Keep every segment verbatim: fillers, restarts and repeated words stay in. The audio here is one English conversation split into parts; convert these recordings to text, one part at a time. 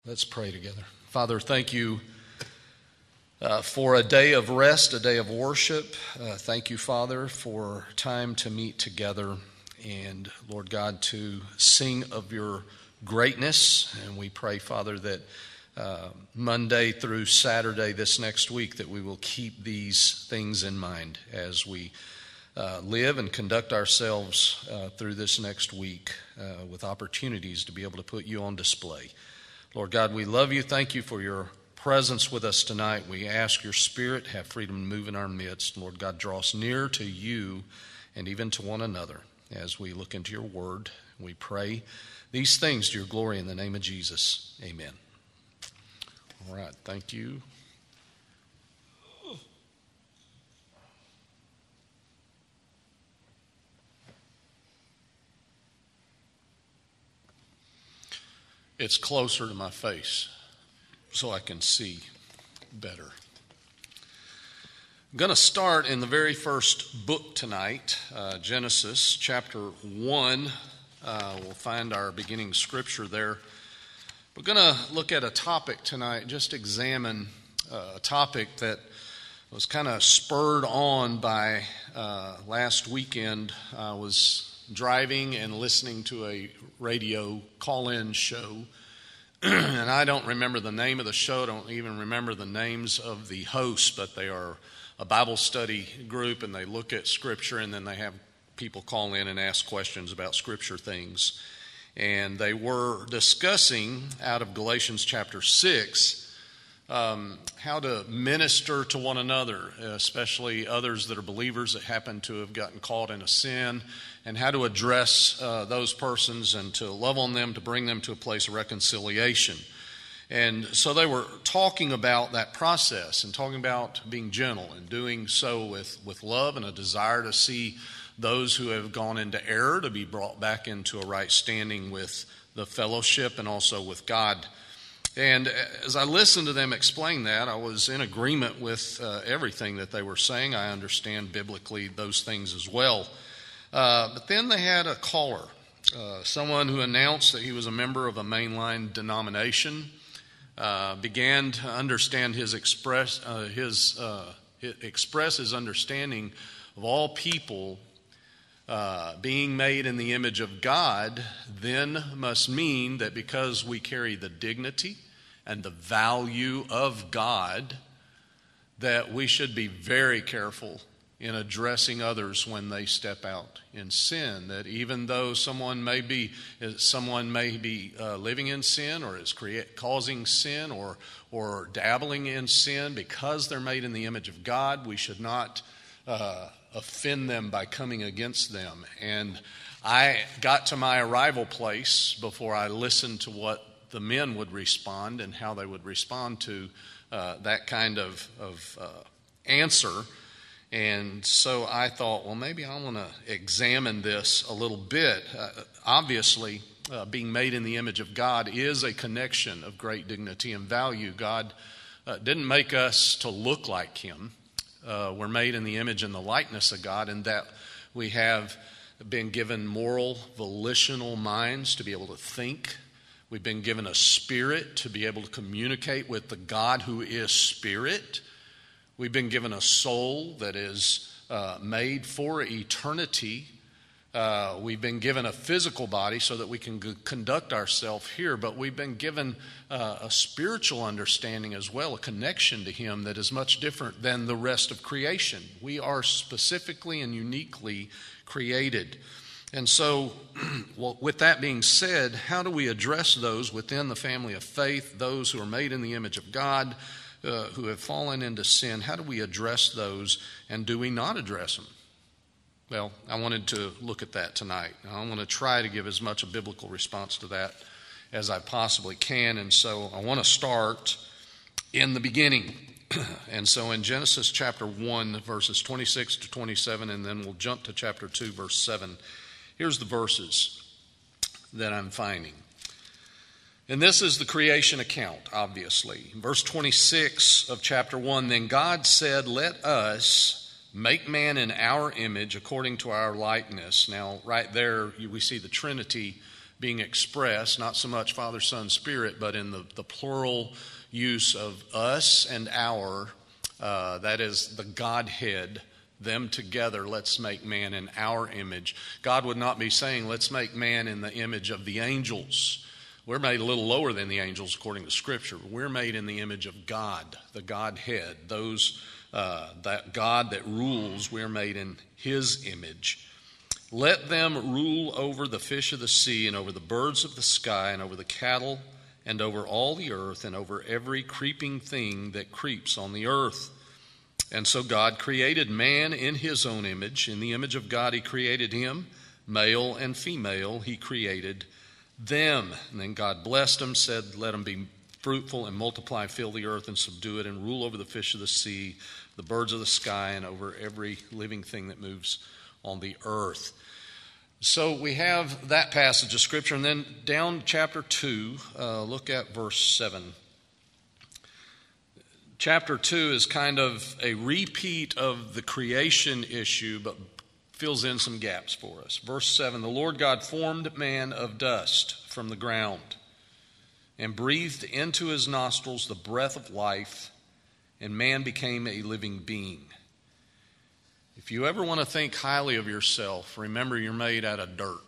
Let's pray together. Father, thank you uh, for a day of rest, a day of worship. Uh, thank you, Father, for time to meet together and, Lord God, to sing of your greatness. And we pray, Father, that uh, Monday through Saturday this next week that we will keep these things in mind as we uh, live and conduct ourselves uh, through this next week uh, with opportunities to be able to put you on display. Lord God, we love you. Thank you for your presence with us tonight. We ask your Spirit have freedom to move in our midst. Lord God, draw us near to you and even to one another as we look into your word. We pray these things to your glory in the name of Jesus. Amen. All right, thank you. It's closer to my face so I can see better. I'm going to start in the very first book tonight, uh, Genesis chapter one. Uh, we'll find our beginning scripture there. We're going to look at a topic tonight, just examine uh, a topic that was kind of spurred on by uh, last weekend. I was driving and listening to a radio call-in show, and I don't remember the name of the show, I don't even remember the names of the hosts, but they are a Bible study group, and they look at Scripture, and then they have people call in and ask questions about Scripture things. And they were discussing out of Galatians chapter six, Um, how to minister to one another, especially others that are believers that happen to have gotten caught in a sin, and how to address uh, those persons and to love on them, to bring them to a place of reconciliation. And so they were talking about that process and talking about being gentle and doing so with, with love and a desire to see those who have gone into error to be brought back into a right standing with the fellowship and also with God. And as I listened to them explain that, I was in agreement with uh, everything that they were saying. I understand biblically those things as well. Uh, but then they had a caller, uh, someone who announced that he was a member of a mainline denomination, uh, began to understand his express uh, his uh, express his understanding of all people Uh, being made in the image of God then must mean that because we carry the dignity and the value of God, that we should be very careful in addressing others when they step out in sin. That even though someone may be someone may be uh, living in sin or is create, causing sin or or dabbling in sin, because they're made in the image of God, we should not Uh, offend them by coming against them. And I got to my arrival place before I listened to what the men would respond and how they would respond to uh, that kind of, of uh, answer. And so I thought, well, maybe I want to examine this a little bit. Uh, obviously, uh, being made in the image of God is a connection of great dignity and value. God uh, didn't make us to look like Him. Uh, we're made in the image and the likeness of God, in that we have been given moral, volitional minds to be able to think. We've been given a spirit to be able to communicate with the God who is spirit. We've been given a soul that is uh, made for eternity. Uh, we've been given a physical body so that we can g- conduct ourselves here, but we've been given uh, a spiritual understanding as well, a connection to Him that is much different than the rest of creation. We are specifically and uniquely created. And so, well, with that being said, how do we address those within the family of faith, those who are made in the image of God, uh, who have fallen into sin? How do we address those, and do we not address them? Well, I wanted to look at that tonight. I want to try to give as much a biblical response to that as I possibly can. And so I want to start in the beginning. And so in Genesis chapter one, verses twenty-six to twenty-seven, and then we'll jump to chapter two, verse seven. Here's the verses that I'm finding. And this is the creation account, obviously. Verse twenty-six of chapter one, then God said, let us make man in our image according to our likeness. Now, right there, we see the Trinity being expressed, not so much Father, Son, Spirit, but in the, the plural use of us and our, uh, that is the Godhead, them together, let's make man in our image. God would not be saying, let's make man in the image of the angels. We're made a little lower than the angels according to Scripture. We're made in the image of God, the Godhead. Those, uh, that God that rules, we're made in His image. Let them rule over the fish of the sea and over the birds of the sky and over the cattle and over all the earth and over every creeping thing that creeps on the earth. And so God created man in His own image. In the image of God He created him. Male and female He created them. And then God blessed them, said, let them be fruitful and multiply, fill the earth and subdue it, and rule over the fish of the sea, the birds of the sky, and over every living thing that moves on the earth. So we have that passage of Scripture. And then down chapter two, uh, look at verse seven. Chapter two is kind of a repeat of the creation issue, but fills in some gaps for us. Verse seven, the Lord God formed man of dust from the ground and breathed into his nostrils the breath of life, and man became a living being. If you ever want to think highly of yourself, remember you're made out of dirt.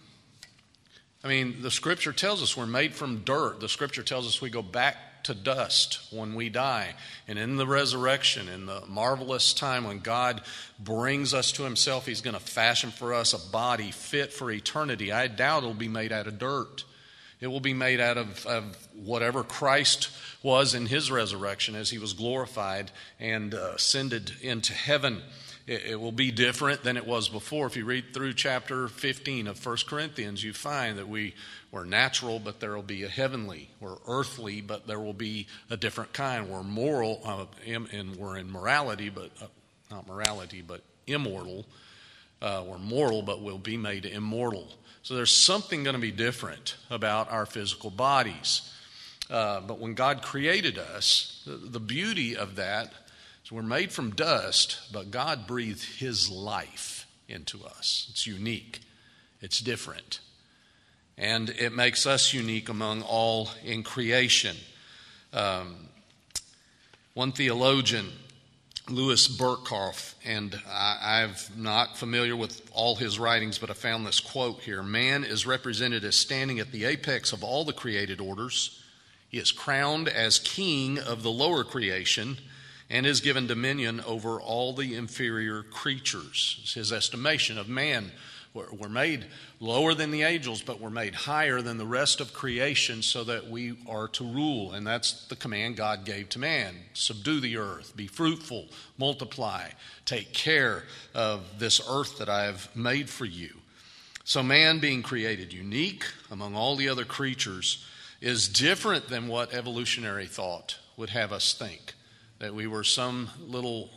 I mean, the Scripture tells us we're made from dirt. The Scripture tells us we go back to dust when we die. And in the resurrection, in the marvelous time when God brings us to Himself, He's going to fashion for us a body fit for eternity. I doubt it'll be made out of dirt. It will be made out of, of whatever Christ was in His resurrection as He was glorified and uh, ascended into heaven. It, it will be different than it was before. If you read through chapter fifteen of First Corinthians, you find that we We're natural, but there will be a heavenly. We're earthly, but there will be a different kind. We're moral, uh, im- and we're in morality, but uh, not morality, but immortal. Uh, we're mortal, but we'll be made immortal. So there's something going to be different about our physical bodies. Uh, but when God created us, the, the beauty of that is we're made from dust, but God breathed His life into us. It's unique. It's different. And it makes us unique among all in creation. Um, one theologian, Louis Berkhoff, and I, I'm not familiar with all his writings, but I found this quote here. Man is represented as standing at the apex of all the created orders. He is crowned as king of the lower creation and is given dominion over all the inferior creatures. It's his estimation of man. We're made lower than the angels, but we're made higher than the rest of creation so that we are to rule. And that's the command God gave to man. Subdue the earth, be fruitful, multiply, take care of this earth that I have made for you. So man being created unique among all the other creatures is different than what evolutionary thought would have us think. That we were some little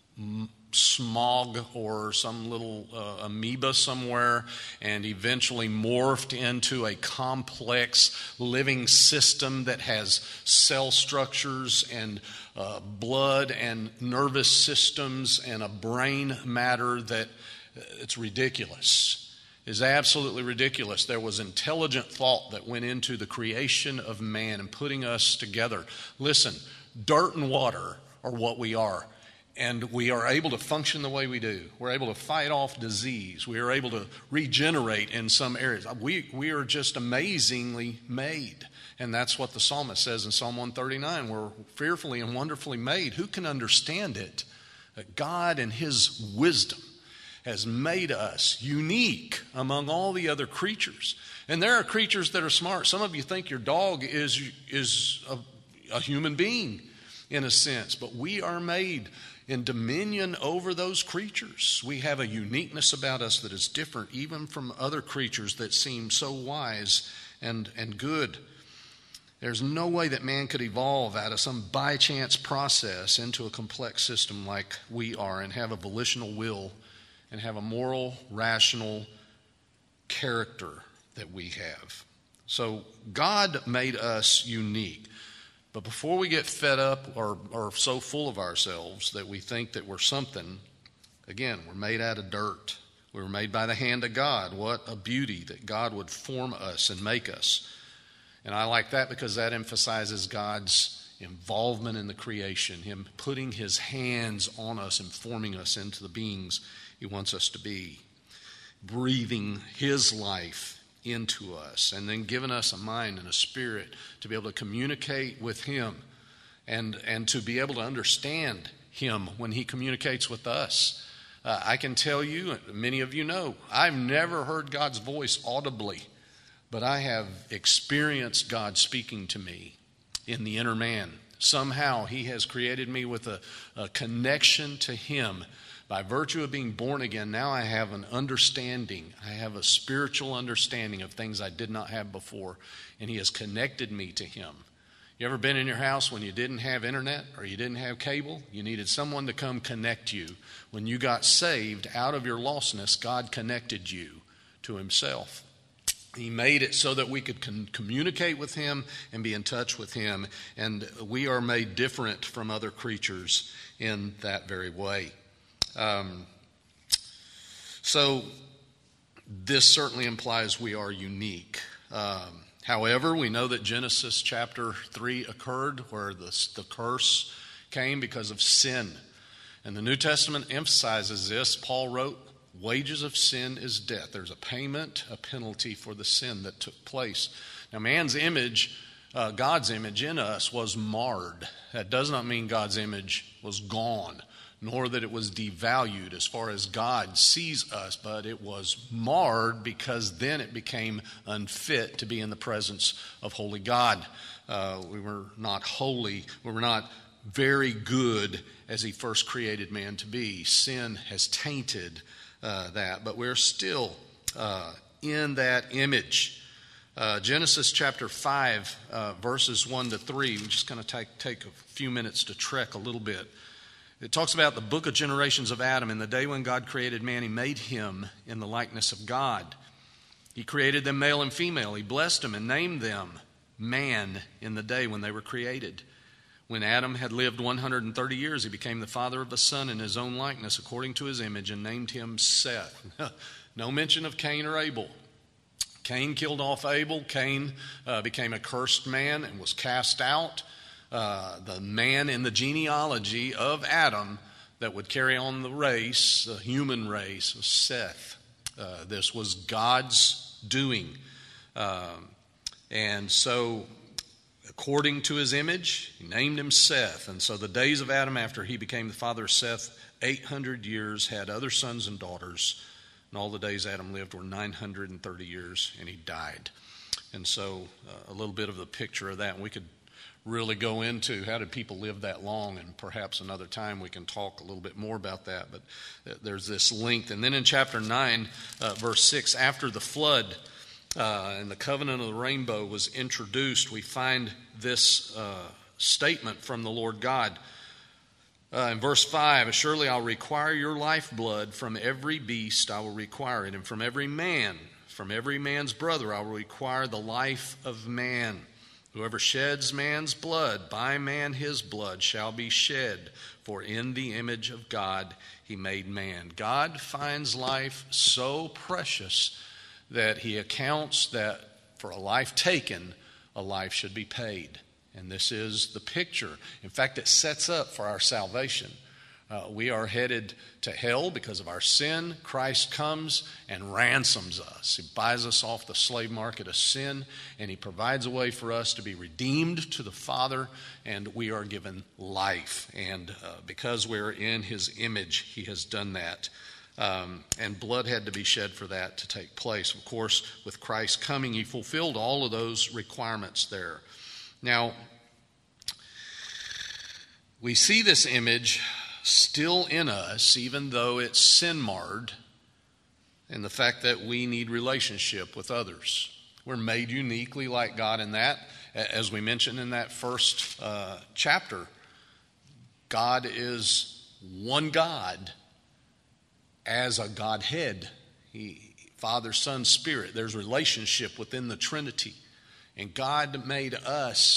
smog or some little uh, amoeba somewhere and eventually morphed into a complex living system that has cell structures and uh, blood and nervous systems and a brain matter that uh, it's ridiculous. It's absolutely ridiculous. There was intelligent thought that went into the creation of man and putting us together. Listen, dirt and water are what we are. And we are able to function the way we do. We're able to fight off disease. We are able to regenerate in some areas. We, we are just amazingly made. And that's what the psalmist says in Psalm one thirty-nine. We're fearfully and wonderfully made. Who can understand it? That God in His wisdom has made us unique among all the other creatures. And there are creatures that are smart. Some of you think your dog is, is a, a human being in a sense. But we are made in dominion over those creatures. We have a uniqueness about us that is different even from other creatures that seem so wise and, and good. There's no way that man could evolve out of some by-chance process into a complex system like we are and have a volitional will and have a moral, rational character that we have. So God made us unique. But before we get fed up or, or so full of ourselves that we think that we're something, again, we're made out of dirt. We were made by the hand of God. What a beauty that God would form us and make us. And I like that because that emphasizes God's involvement in the creation, Him putting His hands on us and forming us into the beings He wants us to be, breathing His life into us, and then giving us a mind and a spirit to be able to communicate with Him and, and to be able to understand Him when He communicates with us. Uh, I can tell you, many of you know, I've never heard God's voice audibly, but I have experienced God speaking to me in the inner man. Somehow He has created me with a, a connection to Him. By virtue of being born again, now I have an understanding. I have a spiritual understanding of things I did not have before, and He has connected me to Him. You ever been in your house when you didn't have internet or you didn't have cable? You needed someone to come connect you. When you got saved out of your lostness, God connected you to Himself. He made it so that we could con- communicate with Him and be in touch with Him. And we are made different from other creatures in that very way. Um, so this certainly implies we are unique. Um, however, we know that Genesis chapter three occurred where the, the curse came because of sin. And the New Testament emphasizes this. Paul wrote, wages of sin is death. There's a payment, a penalty for the sin that took place. Now, man's image, uh, God's image in us was marred. That does not mean God's image was gone, nor that it was devalued as far as God sees us, but it was marred because then it became unfit to be in the presence of holy God. Uh, we were not holy. We were not very good as He first created man to be. Sin has tainted uh, that, but we're still uh, in that image. Uh, Genesis chapter five, uh, verses one to three, we're just going to take, take a few minutes to trek a little bit. It talks about the book of generations of Adam. In the day when God created man, He made him in the likeness of God. He created them male and female. He blessed them and named them man in the day when they were created. When Adam had lived one hundred thirty years, he became the father of a son in his own likeness, according to his image, and named him Seth. No mention of Cain or Abel. Cain killed off Abel. Cain uh, became a cursed man and was cast out. Uh, the man in the genealogy of Adam that would carry on the race, the human race, was Seth. Uh, this was God's doing. Um, and so, according to His image, He named him Seth. And so the days of Adam after he became the father of Seth, eight hundred years, had other sons and daughters. And all the days Adam lived were nine hundred thirty years, and he died. And so uh, a little bit of the picture of that. And we could really go into how did people live that long, and perhaps another time we can talk a little bit more about that, but there's this length. And then in chapter nine, uh, verse six, after the flood uh, and the covenant of the rainbow was introduced, we find this uh, statement from the Lord God. Uh, in verse five, surely I'll require your lifeblood from every beast, I will require it, and from every man, from every man's brother, I will require the life of man. Whoever sheds man's blood, by man his blood shall be shed, for in the image of God He made man. God finds life so precious that He accounts that for a life taken, a life should be paid. And this is the picture. In fact, it sets up for our salvation. Uh, we are headed to hell because of our sin. Christ comes and ransoms us. He buys us off the slave market of sin, and He provides a way for us to be redeemed to the Father, and we are given life. And uh, because we're in His image, He has done that. Um, and blood had to be shed for that to take place. Of course, with Christ coming, He fulfilled all of those requirements there. Now, we see this image still in us, even though it's sin-marred, and the fact that we need relationship with others. We're made uniquely like God in that. As we mentioned in that first uh, chapter, God is one God as a Godhead. He, Father, Son, Spirit. There's relationship within the Trinity. And God made us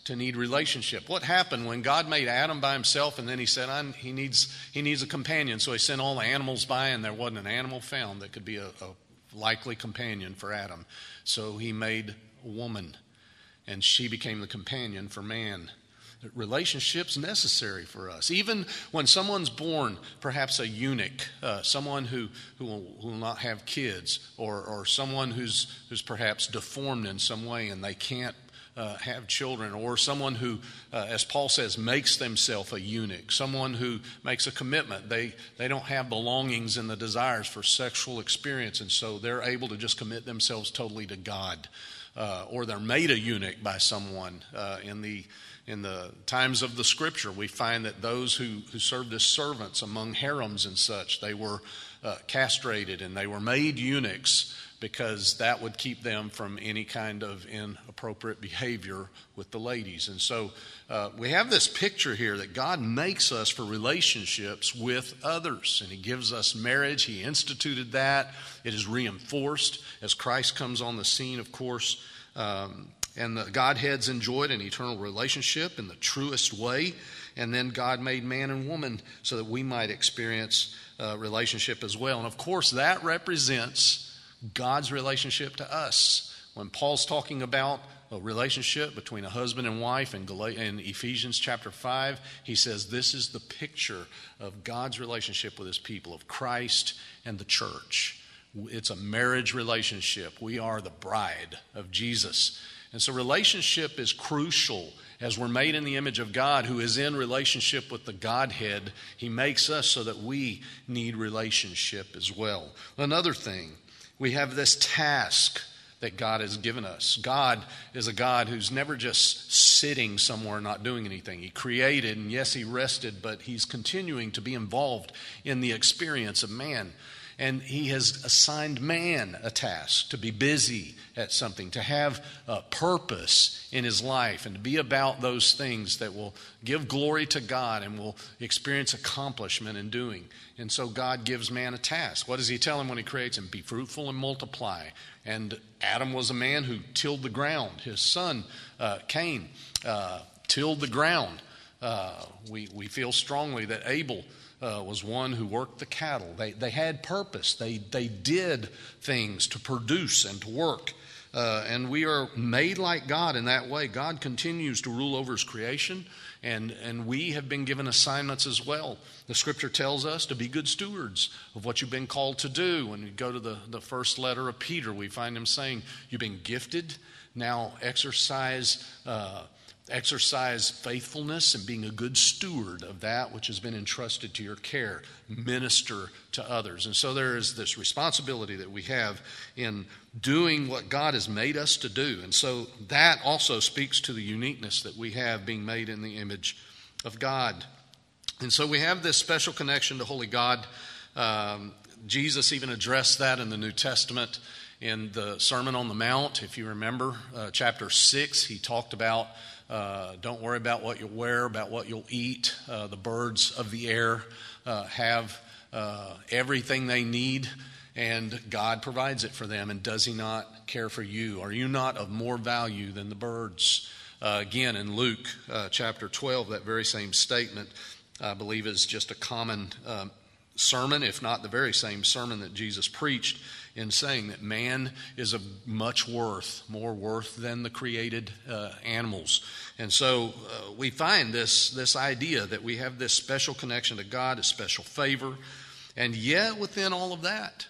to need relationship. What happened when God made Adam by himself, and then he said, I, he needs he needs a companion, so he sent all the animals by, and there wasn't an animal found that could be a, a likely companion for Adam. So he made a woman, and she became the companion for man. Relationship's necessary for us. Even when someone's born, perhaps a eunuch, uh, someone who, who, will, who will not have kids, or, or someone who's, who's perhaps deformed in some way and they can't uh, have children, or someone who, uh, as Paul says, makes themselves a eunuch, someone who makes a commitment. They, they don't have the longings and the desires for sexual experience, and so they're able to just commit themselves totally to God. Uh, or they're made a eunuch by someone. Uh, in the in the times of the Scripture, we find that those who, who served as servants among harems and such, they were uh, castrated and they were made eunuchs because that would keep them from any kind of inappropriate behavior with the ladies. And so uh, we have this picture here that God makes us for relationships with others, and He gives us marriage. He instituted that. It is reinforced as Christ comes on the scene, of course. Um, and the Godheads enjoyed an eternal relationship in the truest way. And then God made man and woman so that we might experience uh, relationship as well. And of course, that represents God's relationship to us. When Paul's talking about a relationship between a husband and wife in, Gal- in Ephesians chapter five, he says this is the picture of God's relationship with His people, of Christ and the church. It's a marriage relationship. We are the bride of Jesus. And so relationship is crucial. As we're made in the image of God, who is in relationship with the Godhead, He makes us so that we need relationship as well. Another thing, we have this task that God has given us. God is a God who's never just sitting somewhere not doing anything. He created, and yes, He rested, but He's continuing to be involved in the experience of man. And He has assigned man a task to be busy at something, to have a purpose in his life, and to be about those things that will give glory to God and will experience accomplishment in doing. And so God gives man a task. What does He tell him when He creates him? Be fruitful and multiply. And Adam was a man who tilled the ground. His son, uh, Cain, uh, tilled the ground. Uh, we, we feel strongly that Abel Uh, was one who worked the cattle. They they had purpose. They they did things to produce and to work. Uh, and we are made like God in that way. God continues to rule over His creation, and, and we have been given assignments as well. The Scripture tells us to be good stewards of what you've been called to do. When we go to the, the first letter of Peter, we find him saying, you've been gifted, now exercise uh Exercise faithfulness and being a good steward of that which has been entrusted to your care. Minister to others. And so there is this responsibility that we have in doing what God has made us to do. And so that also speaks to the uniqueness that we have being made in the image of God. And so we have this special connection to Holy God. Um, Jesus even addressed that in the New Testament in the Sermon on the Mount. If you remember, uh, chapter six, He talked about Uh, don't worry about what you'll wear, about what you'll eat. Uh, the birds of the air uh, have uh, everything they need, and God provides it for them. And does He not care for you? Are you not of more value than the birds? Uh, again, in Luke uh, chapter twelve, that very same statement, I believe, is just a common uh, sermon, if not the very same sermon that Jesus preached, in saying that man is of much worth, more worth than the created uh, animals. And so uh, we find this, this idea that we have this special connection to God, a special favor, and yet within all of that,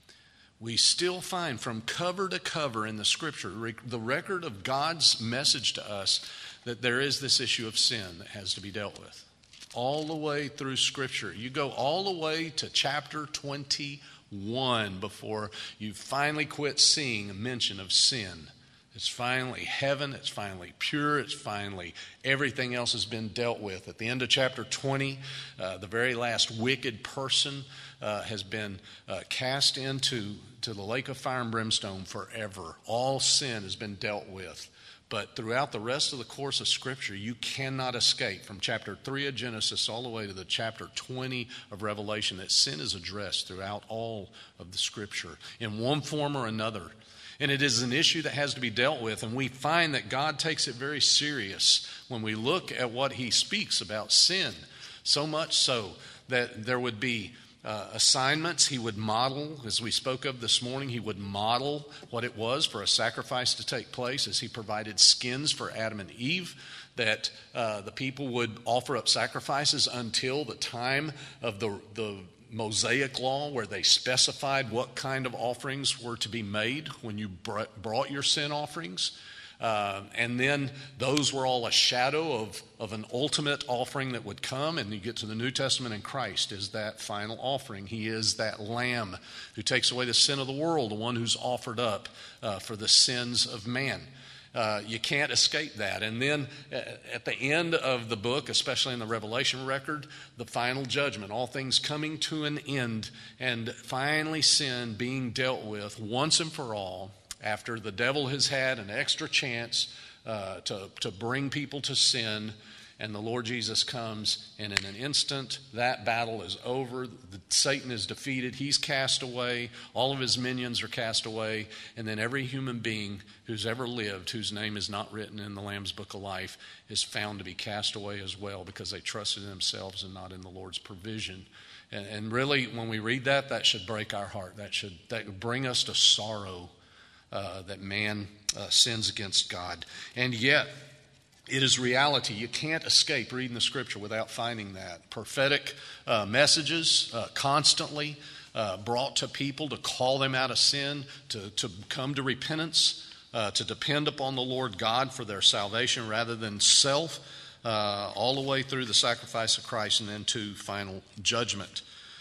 we still find from cover to cover in the Scripture, the record of God's message to us, that there is this issue of sin that has to be dealt with. All the way through Scripture. You go all the way to chapter twenty-one before you finally quit seeing a mention of sin. It's finally heaven, it's finally pure, it's finally everything else has been dealt with. At the end of chapter twenty, uh, the very last wicked person uh, has been uh, cast into to the lake of fire and brimstone forever. All sin has been dealt with. But throughout the rest of the course of Scripture, you cannot escape from chapter three of Genesis all the way to the chapter twenty of Revelation that sin is addressed throughout all of the Scripture in one form or another. And it is an issue that has to be dealt with, and we find that God takes it very serious when we look at what he speaks about sin. So much so that there would be uh, assignments he would model, as we spoke of this morning, he would model what it was for a sacrifice to take place as he provided skins for Adam and Eve, that uh, the people would offer up sacrifices until the time of the the Mosaic law, where they specified what kind of offerings were to be made when you brought your sin offerings. Uh, and then those were all a shadow of, of an ultimate offering that would come. And you get to the New Testament, and Christ is that final offering. He is that Lamb who takes away the sin of the world, the one who's offered up uh, for the sins of man. Uh, you can't escape that. And then at the end of the book, especially in the Revelation record, the final judgment, all things coming to an end, and finally sin being dealt with once and for all, after the devil has had an extra chance uh, to, to bring people to sin. And the Lord Jesus comes, and in an instant, that battle is over. The, Satan is defeated. He's cast away. All of his minions are cast away. And then every human being who's ever lived, whose name is not written in the Lamb's Book of Life, is found to be cast away as well, because they trusted in themselves and not in the Lord's provision. And, and really, when we read that, that should break our heart. That should that would bring us to sorrow uh, that man uh, sins against God. And yet, it is reality. You can't escape reading the Scripture without finding that. Prophetic uh, messages uh, constantly uh, brought to people to call them out of sin, to, to come to repentance, uh, to depend upon the Lord God for their salvation rather than self, uh, all the way through the sacrifice of Christ and then to final judgment.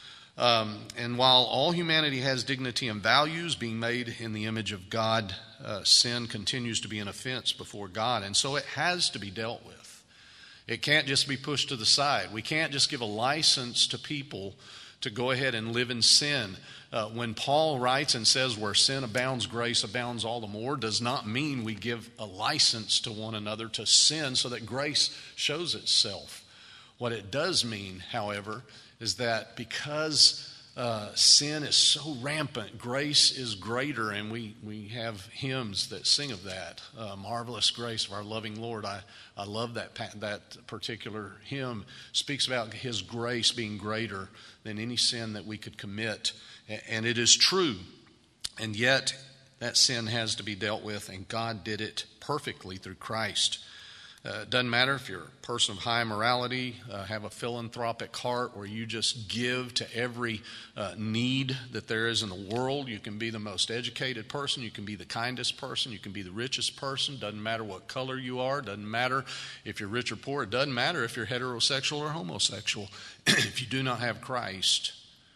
Um, and while all humanity has dignity and values, being made in the image of God, uh, sin continues to be an offense before God. And so it has to be dealt with. It can't just be pushed to the side. We can't just give a license to people to go ahead and live in sin. Uh, when Paul writes and says, where sin abounds, grace abounds all the more, does not mean we give a license to one another to sin so that grace shows itself. What it does mean, however, is that because uh, sin is so rampant, grace is greater, and we, we have hymns that sing of that. Uh, Marvelous Grace of Our Loving Lord. I, I love that that particular hymn. Speaks about his grace being greater than any sin that we could commit. And it is true. And yet, that sin has to be dealt with, and God did it perfectly through Christ. Uh, it doesn't matter if you're a person of high morality, uh, have a philanthropic heart, or you just give to every uh, need that there is in the world. You can be the most educated person. You can be the kindest person. You can be the richest person. Doesn't matter what color you are. Doesn't matter if you're rich or poor. It doesn't matter if you're heterosexual or homosexual. If you do not have Christ,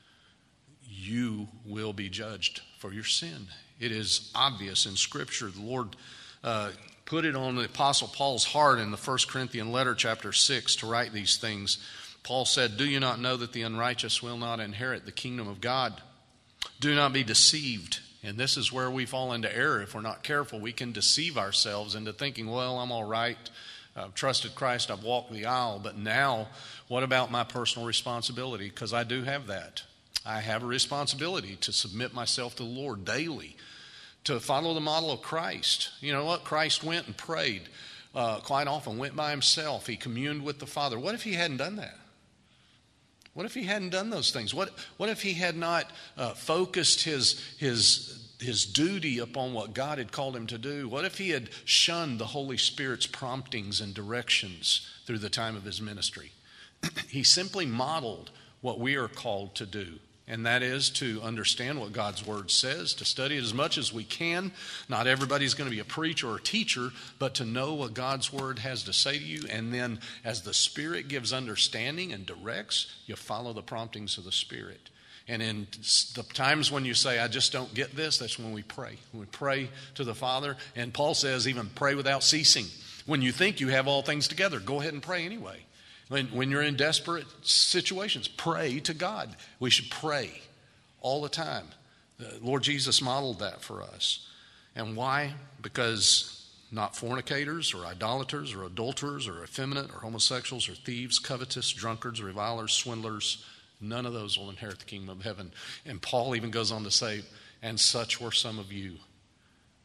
you will be judged for your sin. It is obvious in Scripture. The Lord uh, put it on the Apostle Paul's heart in the First Corinthians letter, chapter six, to write these things. Paul said, "Do you not know that the unrighteous will not inherit the kingdom of God? Do not be deceived." And this is where we fall into error. If we're not careful, we can deceive ourselves into thinking, well, I'm all right. I've trusted Christ. I've walked the aisle. But now, what about my personal responsibility? Because I do have that. I have a responsibility to submit myself to the Lord daily, to follow the model of Christ. You know what? Christ went and prayed uh, quite often, went by himself. He communed with the Father. What if he hadn't done that? What if he hadn't done those things? What, what if he had not uh, focused his, his, his duty upon what God had called him to do? What if he had shunned the Holy Spirit's promptings and directions through the time of his ministry? He simply modeled what we are called to do. And that is to understand what God's Word says, to study it as much as we can. Not everybody's going to be a preacher or a teacher, but to know what God's Word has to say to you. And then as the Spirit gives understanding and directs, you follow the promptings of the Spirit. And in the times when you say, I just don't get this, that's when we pray. We pray to the Father. And Paul says even pray without ceasing. When you think you have all things together, go ahead and pray anyway. When, when you're in desperate situations, pray to God. We should pray all the time. The Lord Jesus modeled that for us. And why? Because not fornicators or idolaters or adulterers or effeminate or homosexuals or thieves, covetous, drunkards, revilers, swindlers, none of those will inherit the kingdom of heaven. And Paul even goes on to say, and such were some of you.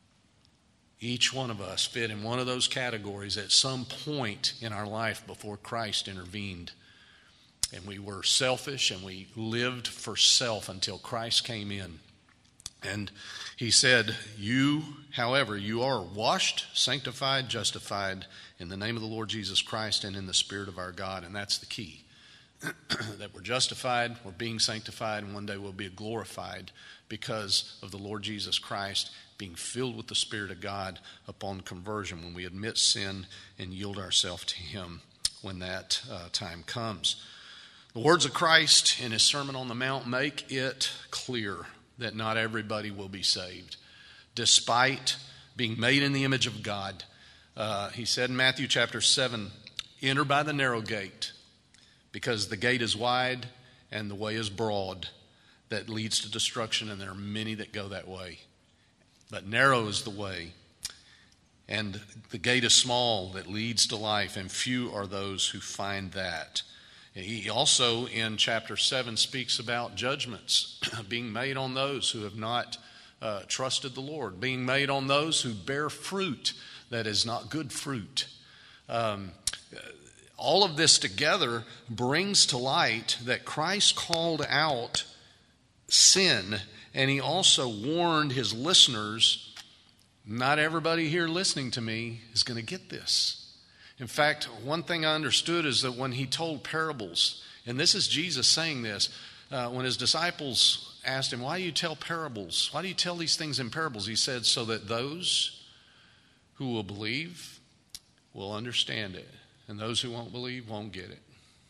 Each one of us fit in one of those categories at some point in our life before Christ intervened. And we were selfish and we lived for self until Christ came in. And he said, you, however, you are washed, sanctified, justified in the name of the Lord Jesus Christ and in the Spirit of our God. And that's the key. That we're justified, we're being sanctified, and one day we'll be glorified because of the Lord Jesus Christ being filled with the Spirit of God upon conversion when we admit sin and yield ourselves to Him when that uh, time comes. The words of Christ in His Sermon on the Mount make it clear that not everybody will be saved, despite being made in the image of God. Uh, he said in Matthew chapter seven, enter by the narrow gate, because the gate is wide and the way is broad that leads to destruction, and there are many that go that way. But narrow is the way, and the gate is small that leads to life, and few are those who find that. He also, in chapter seven, speaks about judgments being made on those who have not uh, trusted the Lord, being made on those who bear fruit that is not good fruit. Um, all of this together brings to light that Christ called out sin, and He also warned His listeners, not everybody here listening to me is going to get this. In fact, one thing I understood is that when He told parables, and this is Jesus saying this, uh, when His disciples asked Him, why do you tell parables? Why do you tell these things in parables? He said, so that those who will believe will understand it, and those who won't believe won't get it.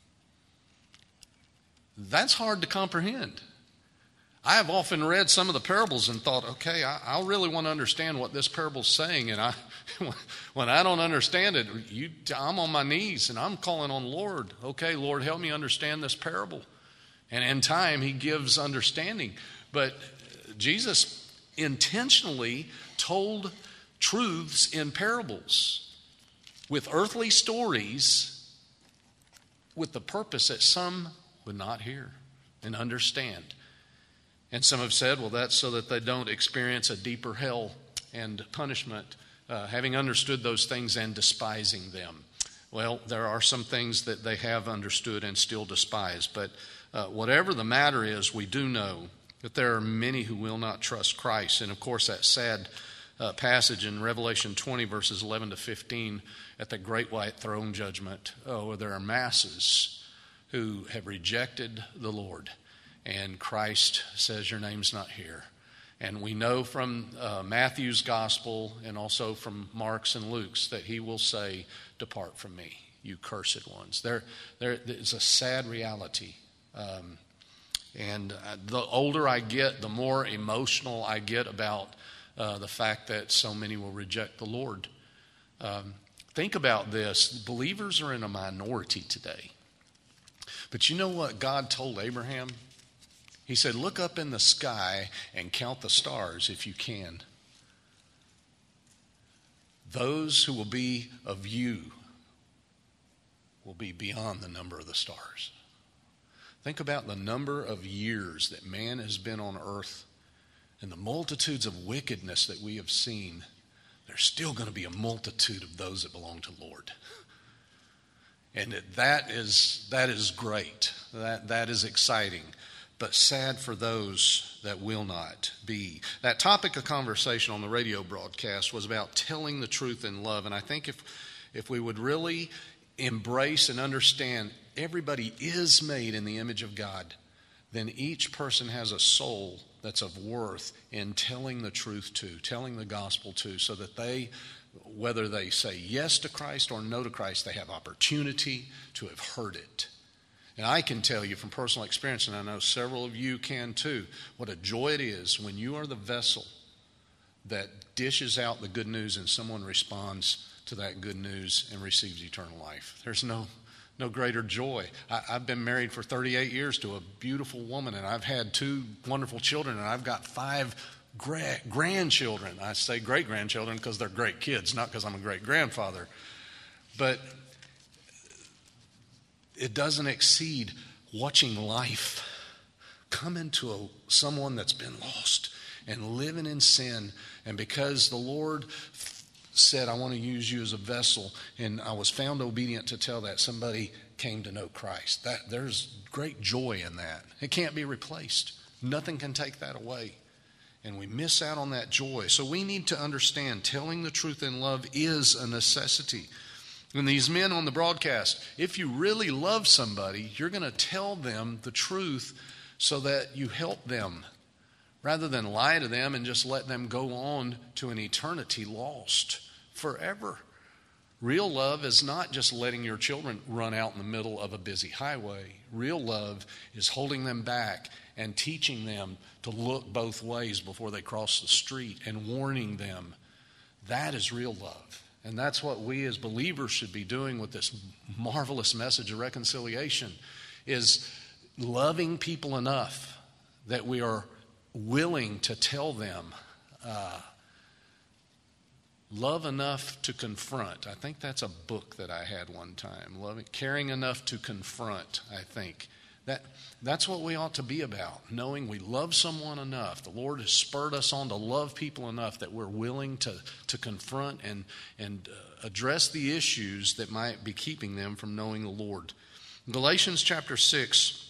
That's hard to comprehend. I have often read some of the parables and thought, okay, I, I really want to understand what this parable's saying. And I, when I don't understand it, you, I'm on my knees and I'm calling on Lord. Okay, Lord, help me understand this parable. And in time, He gives understanding. But Jesus intentionally told truths in parables with earthly stories with the purpose that some would not hear and understand. And some have said, well, that's so that they don't experience a deeper hell and punishment, uh, having understood those things and despising them. Well, there are some things that they have understood and still despise. But uh, whatever the matter is, we do know that there are many who will not trust Christ. And, of course, that sad uh, passage in Revelation twenty, verses eleven to fifteen, at the great white throne judgment, oh, where there are masses who have rejected the Lord. And Christ says, your name's not here. And we know from uh, Matthew's gospel and also from Mark's and Luke's that He will say, depart from me, you cursed ones. There, there is a sad reality. Um, and the older I get, the more emotional I get about uh, the fact that so many will reject the Lord. Um, think about this. Believers are in a minority today. But you know what God told Abraham? He said, look up in the sky and count the stars if you can. Those who will be of you will be beyond the number of the stars. Think about the number of years that man has been on earth and the multitudes of wickedness that we have seen. There's still going to be a multitude of those that belong to the Lord. And that is, that is great. That, that is exciting. But sad for those that will not be. That topic of conversation on the radio broadcast was about telling the truth in love. And I think if if we would really embrace and understand everybody is made in the image of God, then each person has a soul that's of worth in telling the truth to, telling the gospel to, so that they, whether they say yes to Christ or no to Christ, they have opportunity to have heard it. And I can tell you from personal experience, and I know several of you can too, what a joy it is when you are the vessel that dishes out the good news and someone responds to that good news and receives eternal life. There's no no greater joy. I, I've been married for thirty-eight years to a beautiful woman, and I've had two wonderful children, and I've got five gra- grandchildren. I say great-grandchildren because they're great kids, not because I'm a great-grandfather. But it doesn't exceed watching life come into a, someone that's been lost and living in sin. And because the Lord f- said, I want to use you as a vessel, and I was found obedient to tell that, somebody came to know Christ. That there's great joy in that. It can't be replaced. Nothing can take that away. And we miss out on that joy. So we need to understand telling the truth in love is a necessity. And these men on the broadcast, if you really love somebody, you're going to tell them the truth so that you help them, rather than lie to them and just let them go on to an eternity lost forever. Real love is not just letting your children run out in the middle of a busy highway. Real love is holding them back and teaching them to look both ways before they cross the street and warning them. That is real love. And that's what we as believers should be doing with this marvelous message of reconciliation, is loving people enough that we are willing to tell them, uh, love enough to confront. I think that's a book that I had one time. Loving, caring enough to confront, I think. That, that's what we ought to be about, knowing we love someone enough. The Lord has spurred us on to love people enough that we're willing to, to confront and, and uh, address the issues that might be keeping them from knowing the Lord. Galatians chapter six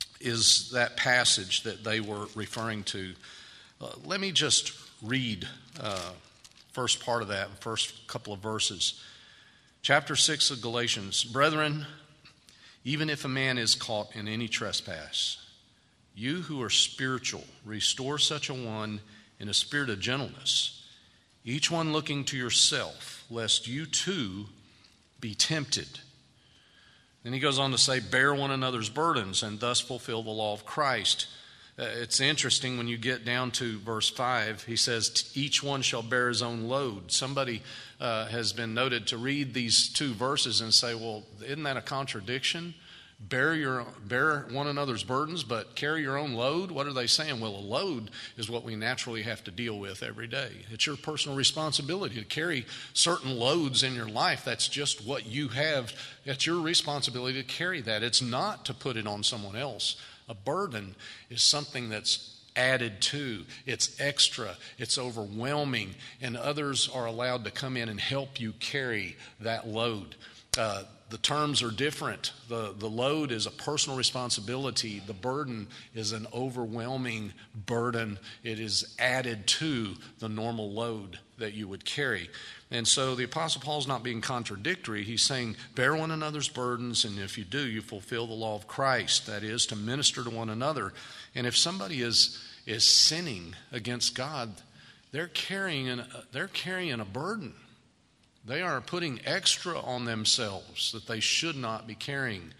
is that passage that they were referring to. Uh, let me just read uh, first part of that, first couple of verses. Chapter six of Galatians. Brethren, even if a man is caught in any trespass, you who are spiritual, restore such a one in a spirit of gentleness, each one looking to yourself, lest you too be tempted. Then he goes on to say, bear one another's burdens and thus fulfill the law of Christ. Uh, it's interesting when you get down to verse five, he says, each one shall bear his own load. Somebody uh, has been noted to read these two verses and say, well, isn't that a contradiction? Bear your bear one another's burdens, but carry your own load? What are they saying? Well, a load is what we naturally have to deal with every day. It's your personal responsibility to carry certain loads in your life. That's just what you have. It's your responsibility to carry that. It's not to put it on someone else. A burden is something that's added to. It's extra. It's overwhelming. And others are allowed to come in and help you carry that load. Uh, the terms are different. The, the load is a personal responsibility. The burden is an overwhelming burden. It is added to the normal load that you would carry. And so the Apostle Paul's not being contradictory. He's saying, bear one another's burdens, and if you do, you fulfill the law of Christ. That is, to minister to one another. And if somebody is is sinning against God, they're carrying an, they're carrying a burden. They are putting extra on themselves that they should not be carrying.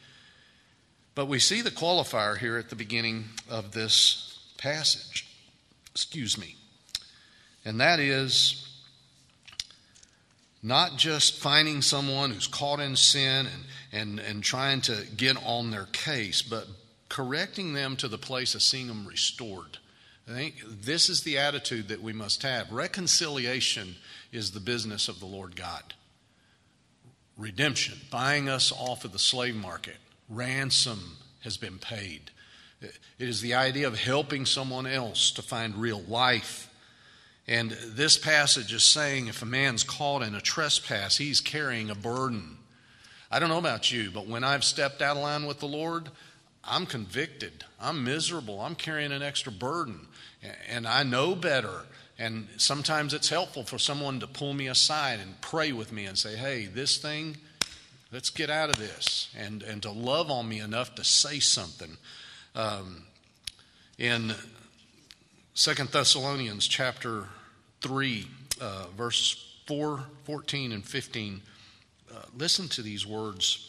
But we see the qualifier here at the beginning of this passage. Excuse me. And that is not just finding someone who's caught in sin and, and, and trying to get on their case, but correcting them to the place of seeing them restored. I think this is the attitude that we must have. Reconciliation is the business of the Lord God. Redemption, buying us off of the slave market. Ransom has been paid. It is the idea of helping someone else to find real life. And this passage is saying if a man's caught in a trespass, he's carrying a burden. I don't know about you, but when I've stepped out of line with the Lord, I'm convicted. I'm miserable. I'm carrying an extra burden. And I know better. And sometimes it's helpful for someone to pull me aside and pray with me and say, hey, this thing, let's get out of this. And, and to love on me enough to say something. Um, in Second Thessalonians chapter three, uh, verse four, fourteen, and fifteen, uh, listen to these words.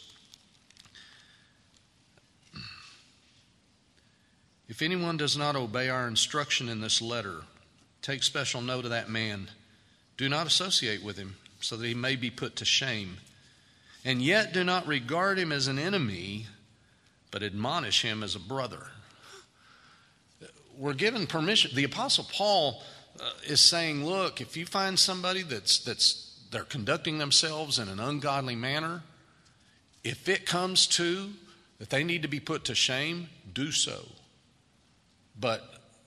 If anyone does not obey our instruction in this letter, take special note of that man. Do not associate with him, so that he may be put to shame. And yet do not regard him as an enemy, but admonish him as a brother. We're given permission. The Apostle Paul uh, is saying, look, if you find somebody that's that's they're conducting themselves in an ungodly manner, if it comes to that they need to be put to shame, do so. But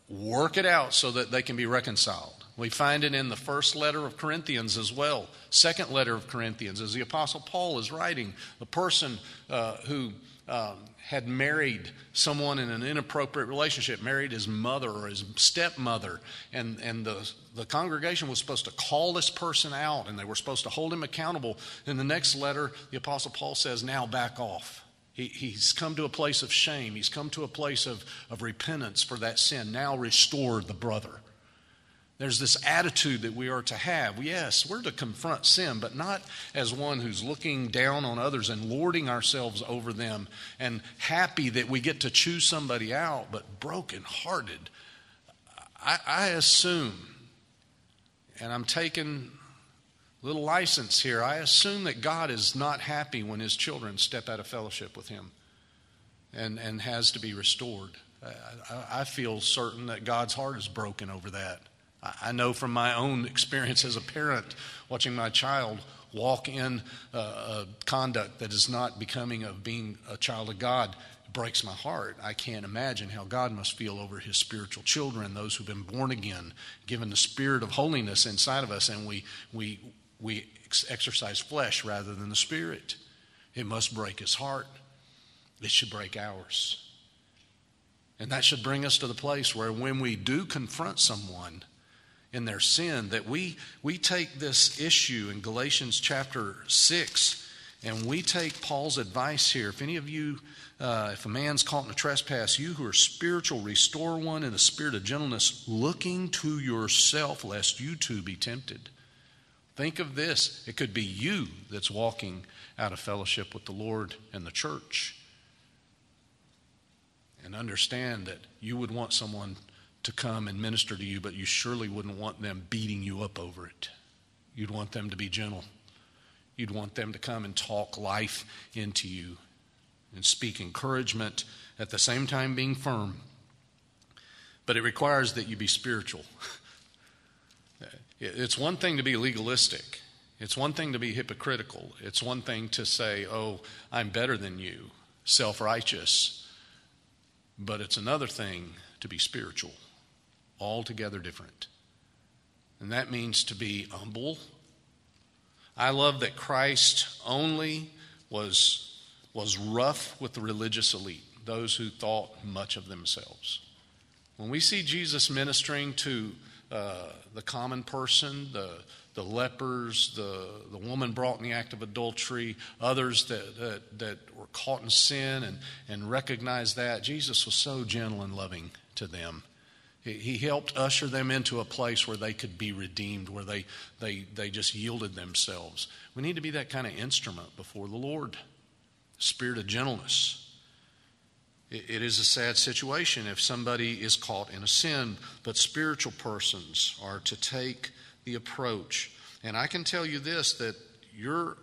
work it out so that they can be reconciled. We find it in the first letter of Corinthians as well. Second letter of Corinthians, as the Apostle Paul is writing, the person uh, who um, had married someone in an inappropriate relationship, married his mother or his stepmother, and, and the, the congregation was supposed to call this person out, and they were supposed to hold him accountable. In the next letter, the Apostle Paul says, now back off. He, he's come to a place of shame. He's come to a place of, of repentance for that sin. Now restore the brother. There's this attitude that we are to have. Yes, we're to confront sin, but not as one who's looking down on others and lording ourselves over them and happy that we get to choose somebody out, but brokenhearted. I, I assume, and I'm taking a little license here, I assume that God is not happy when his children step out of fellowship with him and, and has to be restored. I, I, I feel certain that God's heart is broken over that. I know from my own experience as a parent, watching my child walk in uh, a conduct that is not becoming of being a child of God, it breaks my heart. I can't imagine how God must feel over his spiritual children, those who've been born again, given the spirit of holiness inside of us, and we we we exercise flesh rather than the spirit. It must break his heart. It should break ours. And that should bring us to the place where when we do confront someone in their sin, that we we take this issue in Galatians chapter six, and we take Paul's advice here. If any of you, uh, if a man's caught in a trespass, you who are spiritual, restore one in a spirit of gentleness, looking to yourself, lest you too be tempted. Think of this. It could be you that's walking out of fellowship with the Lord and the church. And understand that you would want someone to come and minister to you, but you surely wouldn't want them beating you up over it. You'd want them to be gentle. You'd want them to come and talk life into you and speak encouragement, at the same time being firm. But it requires that you be spiritual. It's one thing to be legalistic. It's one thing to be hypocritical. It's one thing to say, oh, I'm better than you, self-righteous. But it's another thing to be spiritual. Altogether different. And that means to be humble. I love that Christ only was, was rough with the religious elite, those who thought much of themselves. When we see Jesus ministering to uh, the common person, the, the lepers, the, the woman brought in the act of adultery, others that, that, that were caught in sin and, and recognized that, Jesus was so gentle and loving to them. He helped usher them into a place where they could be redeemed, where they, they, they just yielded themselves. We need to be that kind of instrument before the Lord. Spirit of gentleness. It, it is a sad situation if somebody is caught in a sin, but spiritual persons are to take the approach. And I can tell you this, that your,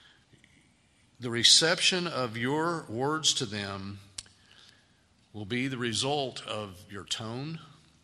the reception of your words to them will be the result of your tone,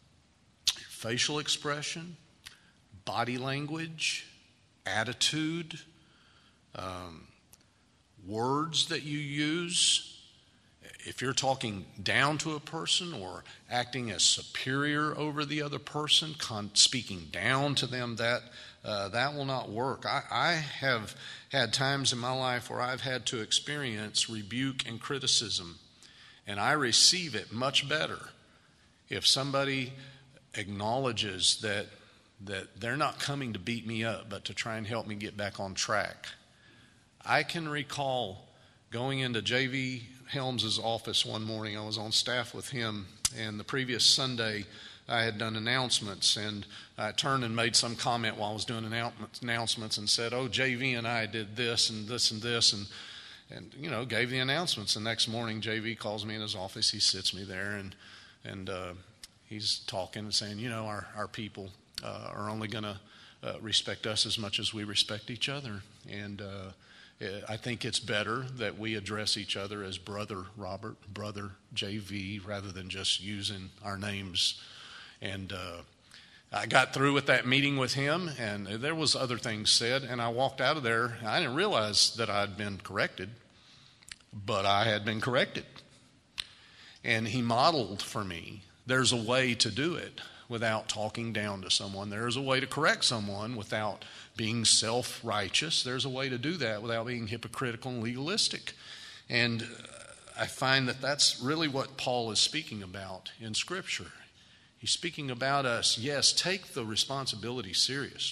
facial expression, body language, attitude, um, words that you use. If you're talking down to a person or acting as superior over the other person, con- speaking down to them, that uh, that will not work. I, I have had times in my life where I've had to experience rebuke and criticism, and I receive it much better if somebody acknowledges that that they're not coming to beat me up, but to try and help me get back on track. I can recall going into J V Helms' office one morning. I was on staff with him, and the previous Sunday I had done announcements, and I turned and made some comment while I was doing announcements and said, oh, J V and I did this and this and this, and and you know, gave the announcements. The next morning, J V calls me in his office. He sits me there, and and uh, he's talking and saying, you know, our, our people uh, are only going to uh, respect us as much as we respect each other. And uh, I think it's better that we address each other as Brother Robert, Brother J V, rather than just using our names. And uh, I got through with that meeting with him, and there was other things said, and I walked out of there. I didn't realize that I'd been corrected, but I had been corrected. And he modeled for me there's a way to do it without talking down to someone. There's a way to correct someone without being self-righteous. There's a way to do that without being hypocritical and legalistic. And I find that that's really what Paul is speaking about in Scripture. He's speaking about us, yes, take the responsibility serious,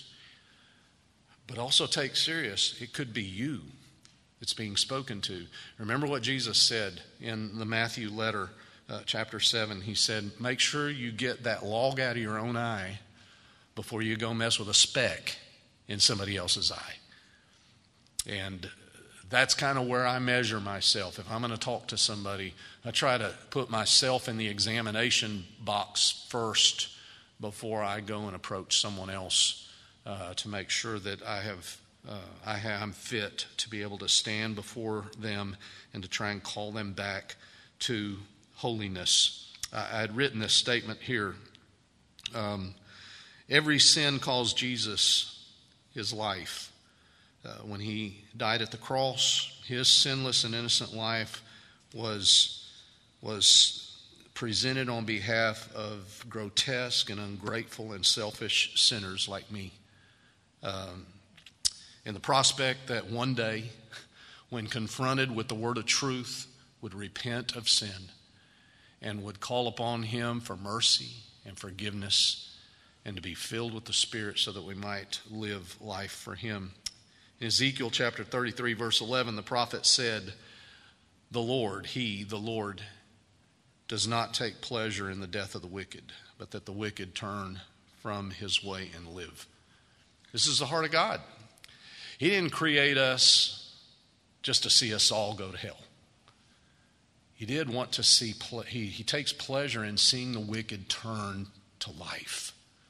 but also take serious, it could be you that's being spoken to. Remember what Jesus said in the Matthew letter, uh, chapter seven. He said, make sure you get that log out of your own eye before you go mess with a speck in somebody else's eye. And that's kind of where I measure myself. If I'm going to talk to somebody, I try to put myself in the examination box first before I go and approach someone else uh, to make sure that I have, uh, I am fit to be able to stand before them and to try and call them back to holiness. I, I had written this statement here. Um, every sin cost Jesus his life. Uh, when he died at the cross, his sinless and innocent life was, was presented on behalf of grotesque and ungrateful and selfish sinners like me. Um, in the prospect that one day, when confronted with the word of truth, would repent of sin and would call upon him for mercy and forgiveness and to be filled with the Spirit so that we might live life for him. In Ezekiel chapter thirty-three, verse eleven, the prophet said, the Lord, he, the Lord, does not take pleasure in the death of the wicked, but that the wicked turn from his way and live. This is the heart of God. He didn't create us just to see us all go to hell. He did want to see, ple- he, he takes pleasure in seeing the wicked turn to life.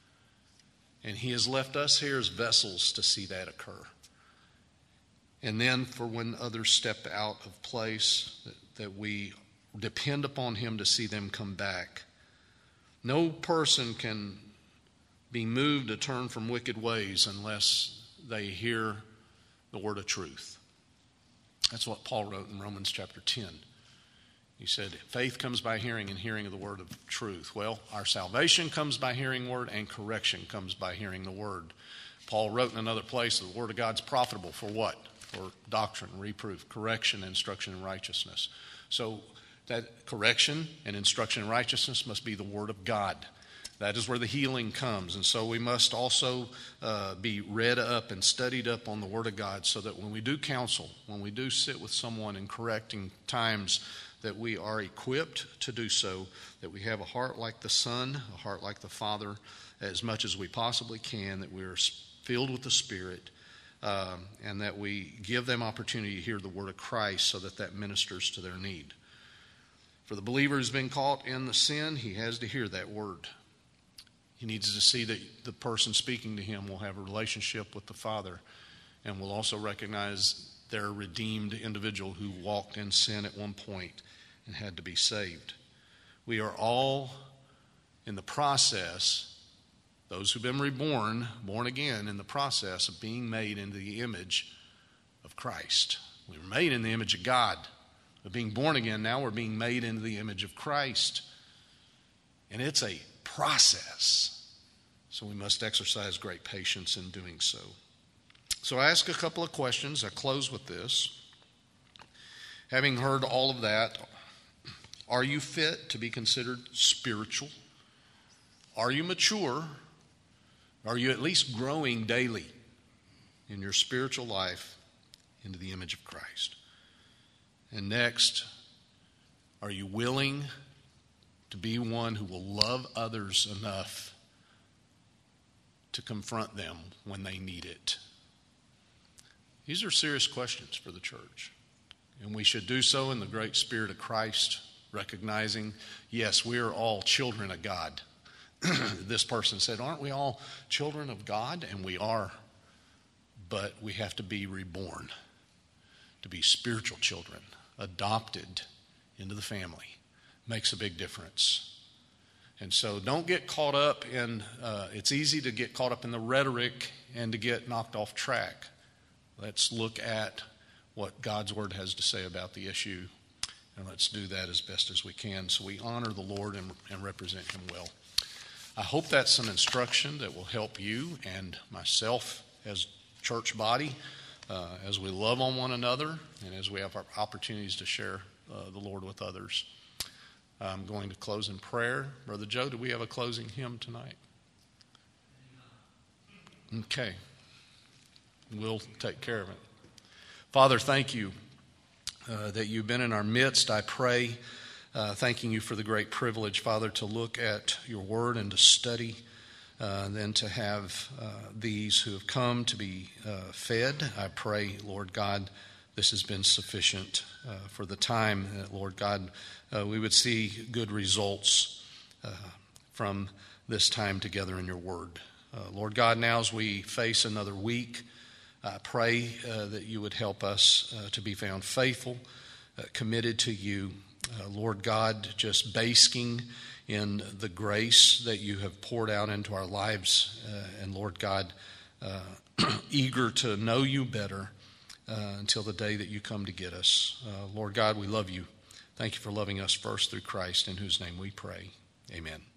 And he has left us here as vessels to see that occur. And then for when others step out of place, that, that we depend upon him to see them come back. No person can be moved to turn from wicked ways unless they hear the word of truth. That's what Paul wrote in Romans chapter ten. He said, faith comes by hearing, and hearing of the word of truth. Well, our salvation comes by hearing word, and correction comes by hearing the word. Paul wrote in another place that the word of God's profitable for what? For doctrine, reproof, correction, instruction in righteousness. So that correction and instruction in righteousness must be the word of God. That is where the healing comes. And so we must also uh, be read up and studied up on the word of God so that when we do counsel, when we do sit with someone in correcting times, that we are equipped to do so, that we have a heart like the Son, a heart like the Father, as much as we possibly can, that we are filled with the Spirit, um, and that we give them opportunity to hear the word of Christ so that that ministers to their need. For the believer who's been caught in the sin, he has to hear that word. He needs to see that the person speaking to him will have a relationship with the Father and will also recognize they're a redeemed individual who walked in sin at one point and had to be saved. We are all in the process, those who've been reborn, born again, in the process of being made into the image of Christ. We were made in the image of God. But being born again, now we're being made into the image of Christ. And it's a process. So we must exercise great patience in doing so. So I ask a couple of questions. I close with this. Having heard all of that, are you fit to be considered spiritual? Are you mature? Are you at least growing daily in your spiritual life into the image of Christ? And next, are you willing to be one who will love others enough to confront them when they need it? These are serious questions for the church. And we should do so in the great Spirit of Christ, recognizing, yes, we are all children of God. This person said, aren't we all children of God? And we are. But we have to be reborn, to be spiritual children, adopted into the family. Makes a big difference. And so don't get caught up in, uh, it's easy to get caught up in the rhetoric and to get knocked off track. Let's look at what God's Word has to say about the issue And let's do that as best as we can so we honor the Lord and, and represent him well. I hope that's some instruction that will help you and myself as church body uh, as we love on one another and as we have our opportunities to share uh, the Lord with others. I'm going to close in prayer. Brother Joe, do we have a closing hymn tonight? Okay. We'll take care of it. Father, thank you uh, that you've been in our midst. I pray, uh, thanking you for the great privilege, Father, to look at your word and to study, uh, and then to have uh, these who have come to be uh, fed. I pray, Lord God, this has been sufficient uh, for the time, that, Lord God, uh, we would see good results uh, from this time together in your word. Uh, Lord God, now as we face another week, I pray uh, that you would help us uh, to be found faithful, uh, committed to you. Uh, Lord God, just basking in the grace that you have poured out into our lives. Uh, and Lord God, uh, eager to know you better uh, until the day that you come to get us. Uh, Lord God, we love you. Thank you for loving us first through Christ, in whose name we pray. Amen.